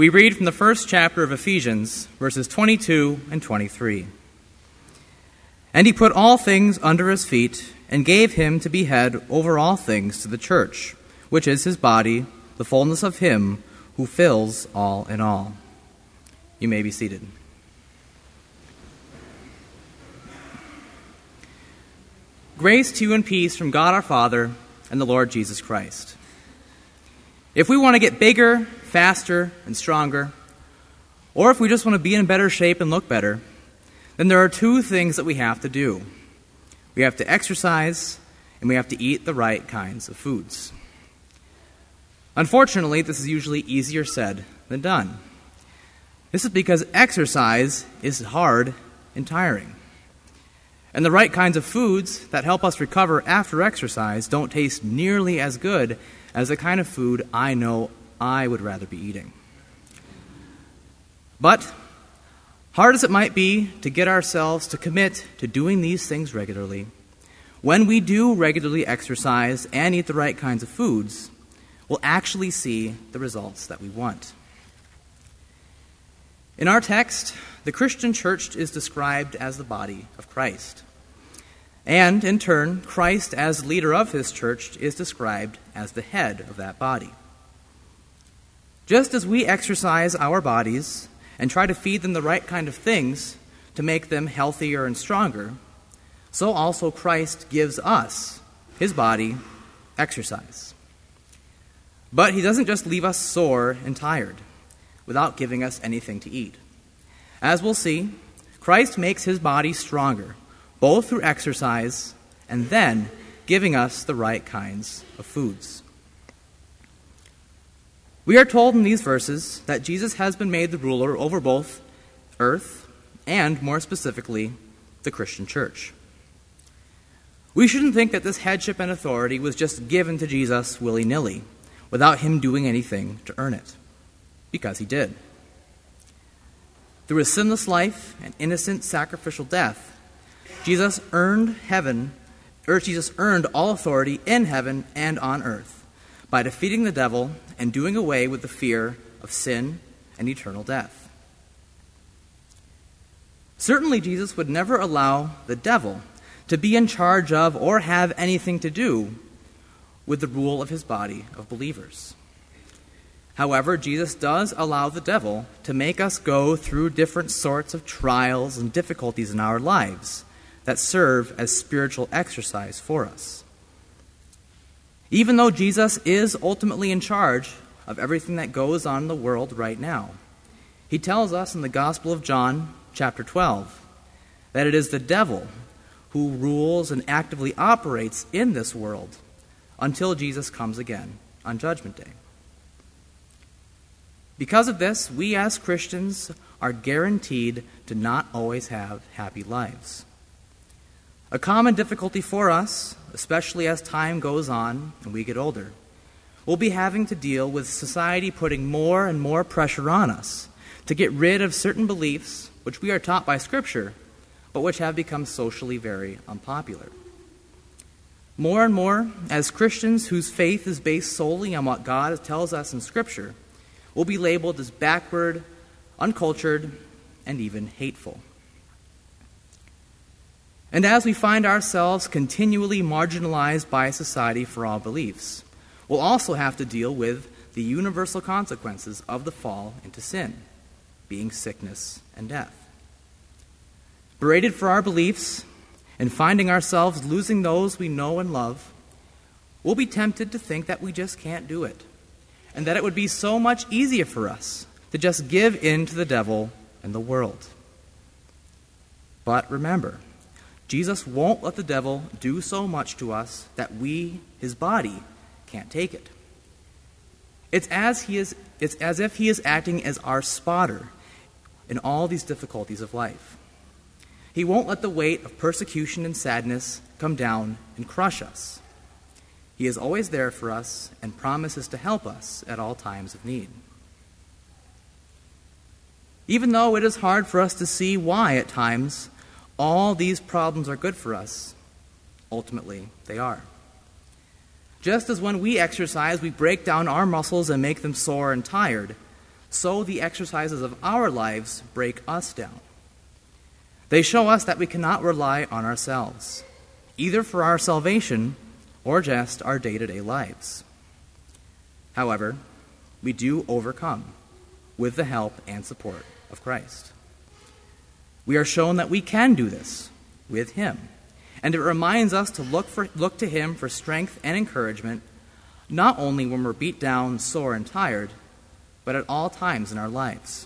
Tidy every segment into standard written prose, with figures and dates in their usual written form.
We read from the first chapter of Ephesians, verses 22 and 23. And he put all things under his feet, and gave him to be head over all things to the church, which is his body, the fullness of him who fills all in all. You may be seated. Grace to you and peace from God our Father and the Lord Jesus Christ. If we want to get bigger, faster, and stronger, or if we just want to be in better shape and look better, then there are two things that we have to do. We have to exercise, and we have to eat the right kinds of foods. Unfortunately, this is usually easier said than done. This is because exercise is hard and tiring. And the right kinds of foods that help us recover after exercise don't taste nearly as good as the kind of food I know I would rather be eating. But, hard as it might be to get ourselves to commit to doing these things regularly, when we do regularly exercise and eat the right kinds of foods, we'll actually see the results that we want. In our text, the Christian church is described as the body of Christ. And, in turn, Christ, as leader of his church, is described as the head of that body. Just as we exercise our bodies and try to feed them the right kind of things to make them healthier and stronger, so also Christ gives us, his body, exercise. But he doesn't just leave us sore and tired without giving us anything to eat. As we'll see, Christ makes his body stronger, both through exercise and then giving us the right kinds of foods. We are told in these verses that Jesus has been made the ruler over both earth and, more specifically, the Christian church. We shouldn't think that this headship and authority was just given to Jesus willy-nilly, without him doing anything to earn it, because he did. Through his sinless life and innocent sacrificial death, Jesus earned all authority in heaven and on earth by defeating the devil and doing away with the fear of sin and eternal death. Certainly, Jesus would never allow the devil to be in charge of or have anything to do with the rule of his body of believers. However, Jesus does allow the devil to make us go through different sorts of trials and difficulties in our lives that serve as spiritual exercise for us. Even though Jesus is ultimately in charge of everything that goes on in the world right now, he tells us in the Gospel of John, chapter 12, that it is the devil who rules and actively operates in this world until Jesus comes again on Judgment Day. Because of this, we as Christians are guaranteed to not always have happy lives. A common difficulty for us, especially as time goes on and we get older, will be having to deal with society putting more and more pressure on us to get rid of certain beliefs which we are taught by Scripture, but which have become socially very unpopular. More and more, as Christians whose faith is based solely on what God tells us in Scripture, will be labeled as backward, uncultured, and even hateful. And as we find ourselves continually marginalized by society for all beliefs, we'll also have to deal with the universal consequences of the fall into sin, being sickness and death. Berated for our beliefs and finding ourselves losing those we know and love, we'll be tempted to think that we just can't do it, and that it would be so much easier for us to just give in to the devil and the world. But remember, Jesus won't let the devil do so much to us that we, his body, can't take it. It's as if he is acting as our spotter in all these difficulties of life. He won't let the weight of persecution and sadness come down and crush us. He is always there for us and promises to help us at all times of need. Even though it is hard for us to see why at times all these problems are good for us, ultimately they are. Just as when we exercise, we break down our muscles and make them sore and tired, so the exercises of our lives break us down. They show us that we cannot rely on ourselves, either for our salvation or just our day-to-day lives. However, we do overcome with the help and support of Christ. We are shown that we can do this with Him, and it reminds us to look to Him for strength and encouragement, not only when we're beat down, sore, and tired, but at all times in our lives.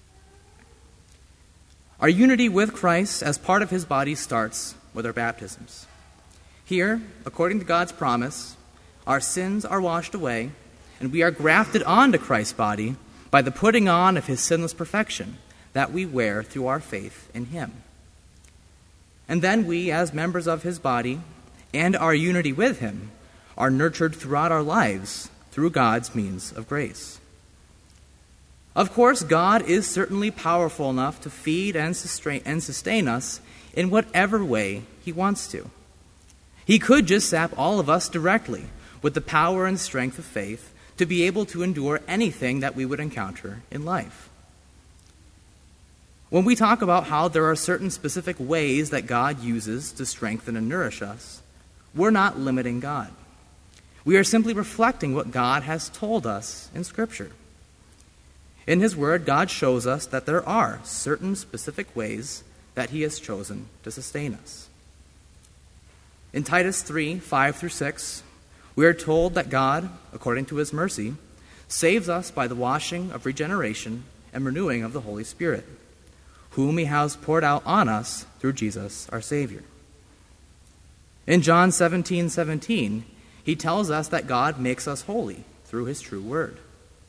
Our unity with Christ as part of His body starts with our baptisms. Here, according to God's promise, our sins are washed away, and we are grafted onto Christ's body by the putting on of His sinless perfection that we wear through our faith in Him. And then we, as members of His body and our unity with Him, are nurtured throughout our lives through God's means of grace. Of course, God is certainly powerful enough to feed and sustain us in whatever way He wants to. He could just sap all of us directly with the power and strength of faith to be able to endure anything that we would encounter in life. When we talk about how there are certain specific ways that God uses to strengthen and nourish us, we're not limiting God. We are simply reflecting what God has told us in Scripture. In His Word, God shows us that there are certain specific ways that He has chosen to sustain us. In Titus 3, 5-6, we are told that God, according to His mercy, saves us by the washing of regeneration and renewing of the Holy Spirit, whom He has poured out on us through Jesus our Savior. In John 17:17, He tells us that God makes us holy through His true word.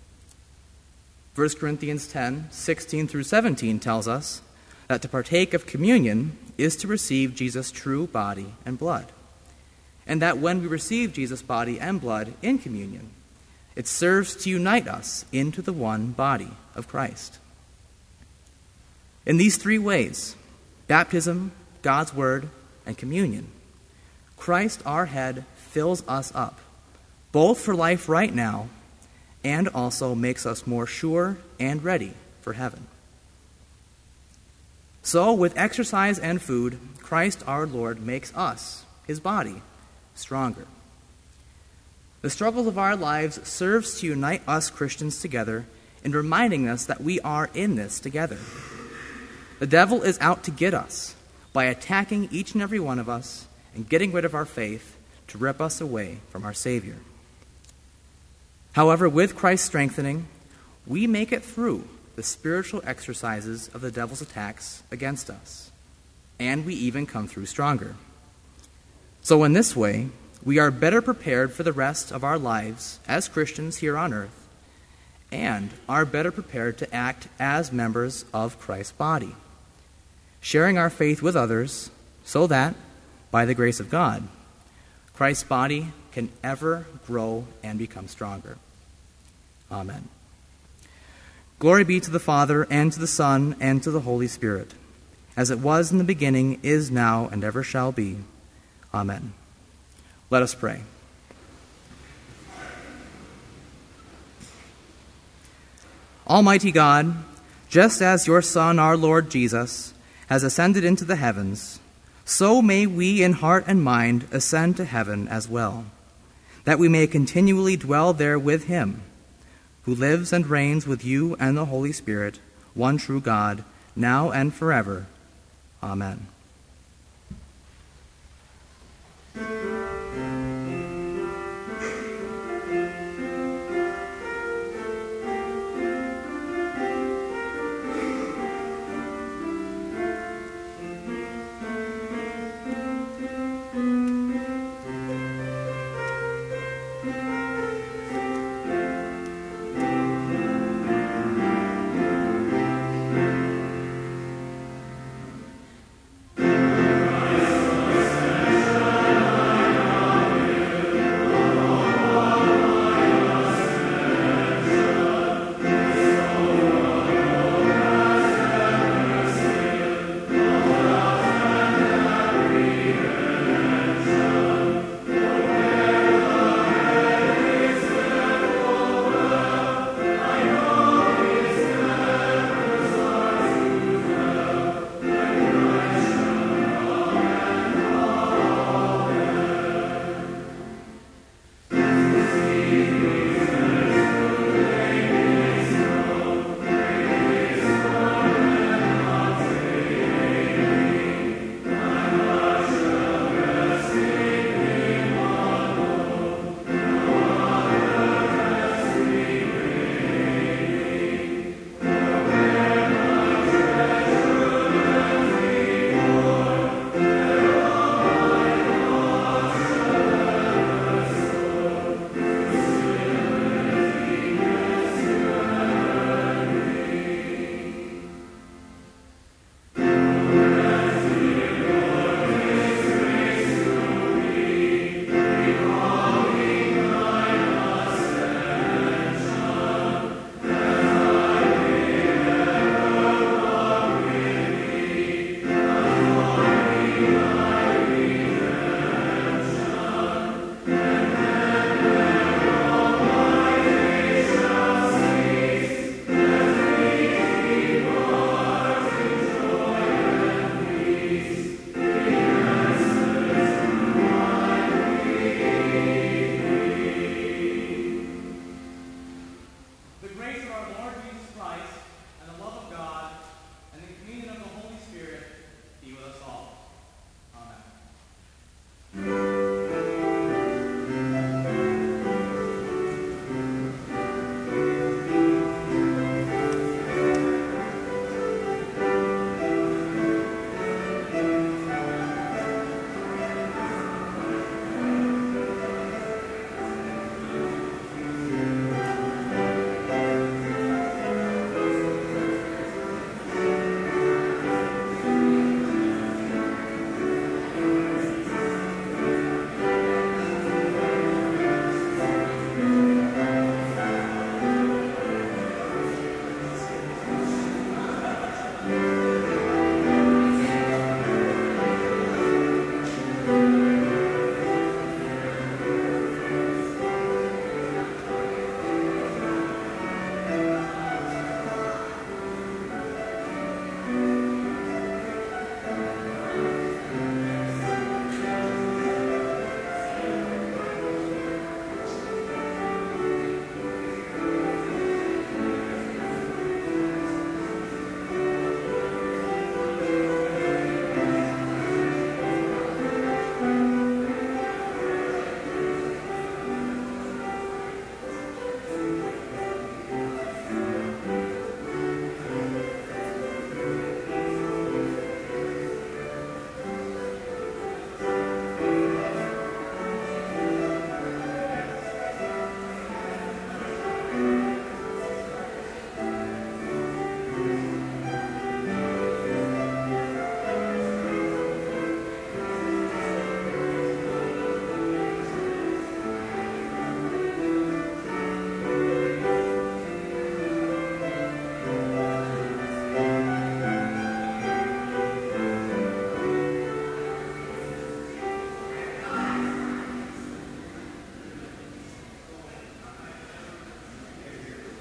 1 Corinthians 10:16-17 tells us that to partake of communion is to receive Jesus' true body and blood, and that when we receive Jesus' body and blood in communion, it serves to unite us into the one body of Christ. In these three ways, baptism, God's word, and communion, Christ, our head, fills us up, both for life right now and also makes us more sure and ready for heaven. So, with exercise and food, Christ our Lord makes us, His body, stronger. The struggles of our lives serves to unite us Christians together in reminding us that we are in this together. The devil is out to get us by attacking each and every one of us and getting rid of our faith to rip us away from our Savior. However, with Christ's strengthening, we make it through the spiritual exercises of the devil's attacks against us, and we even come through stronger. So in this way, we are better prepared for the rest of our lives as Christians here on earth, and are better prepared to act as members of Christ's body, sharing our faith with others so that, by the grace of God, Christ's body can ever grow and become stronger. Amen. Glory be to the Father, and to the Son, and to the Holy Spirit, as it was in the beginning, is now, and ever shall be. Amen. Let us pray. Almighty God, just as your Son, our Lord Jesus, has ascended into the heavens, so may we in heart and mind ascend to heaven as well, that we may continually dwell there with Him, who lives and reigns with you and the Holy Spirit, one true God, now and forever. Amen.